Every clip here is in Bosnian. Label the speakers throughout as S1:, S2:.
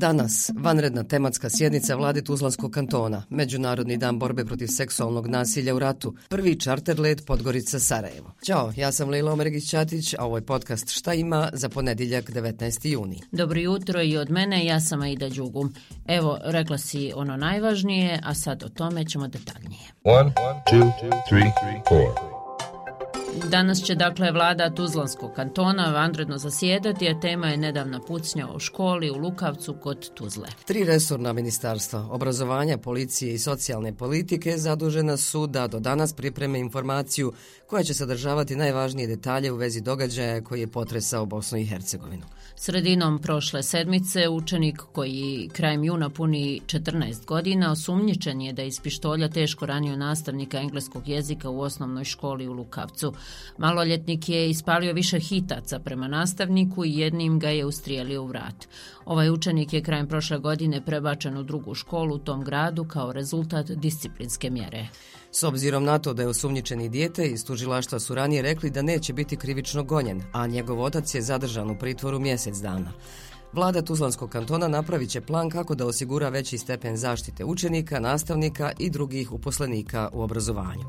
S1: Danas, vanredna tematska sjednica vlade Tuzlanskog kantona, Međunarodni dan borbe protiv seksualnog nasilja u ratu, prvi čarter let Podgorica-Sarajevo. Ćao, ja sam Lejla Omeregić-Ćatić, a ovo je podcast Šta ima za ponedjeljak 19. juni.
S2: Dobro jutro i od mene, ja sam Aida Đugum. Evo, rekla si ono najvažnije, a sad o tome ćemo detaljnije.
S3: 1, 2, 3, 4.
S2: Danas će dakle vlada Tuzlanskog kantona vanredno zasjedati, a tema je nedavna pucnja u školi u Lukavcu kod Tuzle.
S1: 3 resorna ministarstva, obrazovanja, policije i socijalne politike, zadužena su da do danas pripreme informaciju koja će sadržavati najvažnije detalje u vezi događaja koji je potresao Bosnu i Hercegovinu.
S2: Sredinom prošle sedmice učenik koji krajem juna puni 14 godina osumnjičen je da je iz pištolja teško ranio nastavnika engleskog jezika u osnovnoj školi u Lukavcu. Maloljetnik je ispalio više hitaca prema nastavniku i jednim ga je ustrijelio u vrat. Ovaj učenik je krajem prošle godine prebačen u drugu školu u tom gradu kao rezultat disciplinske mjere.
S1: S obzirom na to da je osumnjičeni dijete, iz tužilaštva su ranije rekli da neće biti krivično gonjen, a njegov otac je zadržan u pritvoru mjesec dana. Vlada Tuzlanskog kantona napravit će plan kako da osigura veći stepen zaštite učenika, nastavnika i drugih uposlenika u obrazovanju.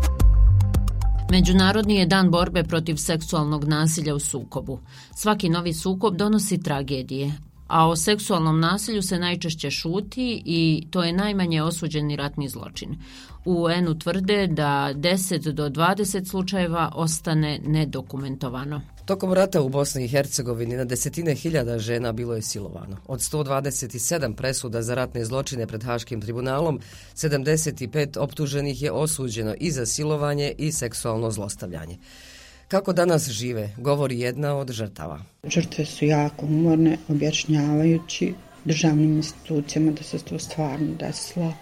S2: Međunarodni je dan borbe protiv seksualnog nasilja u sukobu. Svaki novi sukob donosi tragedije, a o seksualnom nasilju se najčešće šuti i to je najmanje osuđeni ratni zločin. U UN-u tvrde da 10 do 20 slučajeva ostane nedokumentovano.
S1: Tokom rata u Bosni i Hercegovini na desetine hiljada žena bilo je silovano. Od 127 presuda za ratne zločine pred Haškim tribunalom, 75 optuženih je osuđeno i za silovanje i seksualno zlostavljanje. Kako danas žive, govori jedna od žrtava.
S4: Žrtve su jako umorne, objašnjavajući državnim institucijama da se to stvarno desilo,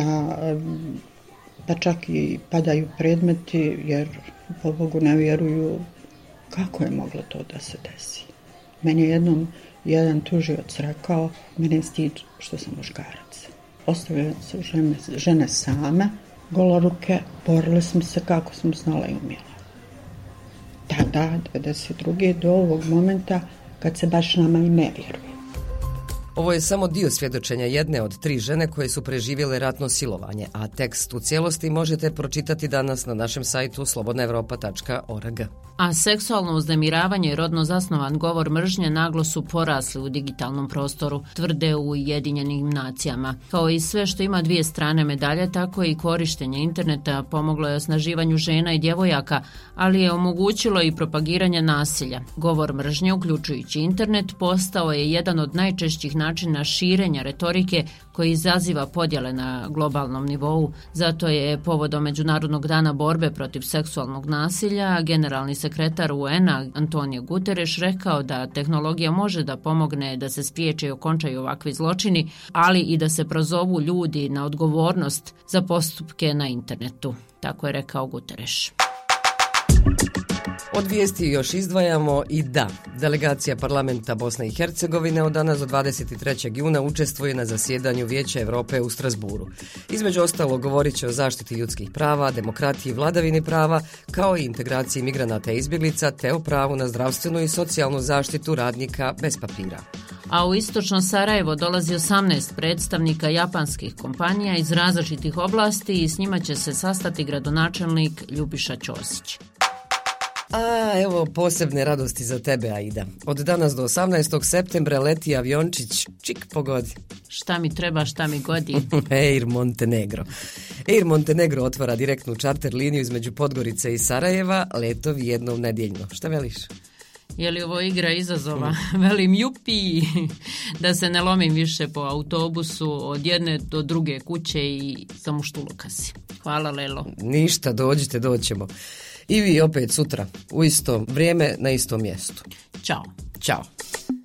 S4: da čak i padaju predmeti jer po Bogu ne vjeruju kako je moglo to da se desi. Meni je jednom jedan tužioc rekao, mene je stid što sam muškarac. Ostavile su žene same, goloruke, borile smo se kako sam znala i umjela. Tada, 92. do ovog momenta kad se baš nama i ne vjeruje.
S1: Ovo je samo dio svjedočenja jedne od 3 žene koje su preživjele ratno silovanje, a tekst u cijelosti možete pročitati danas na našem sajtu slobodnaevropa.org.
S2: A seksualno uznemiravanje i rodno zasnovan govor mržnje naglo su porasli u digitalnom prostoru, tvrde u Ujedinjenim nacijama. Kao i sve što ima 2 strane medalje, tako i korištenje interneta pomoglo je osnaživanju žena i djevojaka, ali je omogućilo i propagiranje nasilja. Govor mržnje, uključujući internet, postao je jedan od najčešćih načina širenja retorike koji izaziva podjele na globalnom nivou. Zato je povodom Međunarodnog dana borbe protiv seksualnog nasilja generalni sekretar UN-a Antonio Guterres rekao da tehnologija može da pomogne da se spriječe i okončaju ovakvi zločini, ali i da se prozovu ljudi na odgovornost za postupke na internetu. Tako je rekao Guterres.
S1: Od vijesti još izdvajamo i da, delegacija parlamenta Bosne i Hercegovine od danas do 23. juna učestvuje na zasjedanju Vijeća Europe u Strasburu. Između ostalog govorit će o zaštiti ljudskih prava, demokratiji i vladavini prava, kao i integraciji migranata i izbjeglica, te o pravu na zdravstvenu i socijalnu zaštitu radnika bez papira.
S2: A u istočno Sarajevo dolazi 18 predstavnika japanskih kompanija iz različitih oblasti i s njima će se sastati gradonačelnik Ljubiša Ćosić.
S1: A evo posebne radosti za tebe, Aida. Od danas do 18. septembra leti aviončić, čik pogodi.
S2: Šta mi treba, šta mi godi?
S1: Air Montenegro. Air Montenegro otvara direktnu čarter liniju između Podgorice i Sarajeva, letovi jednom nedjeljno. Šta veliš?
S2: Je li ovo igra izazova? Velim jupi, da se ne lomim više po autobusu od jedne do druge kuće i zamuštuluka si. Hvala, Lelo.
S1: Ništa, dođite, doćemo. I vi opet sutra, u isto vrijeme, na istom mjestu.
S2: Ćao.
S1: Ćao.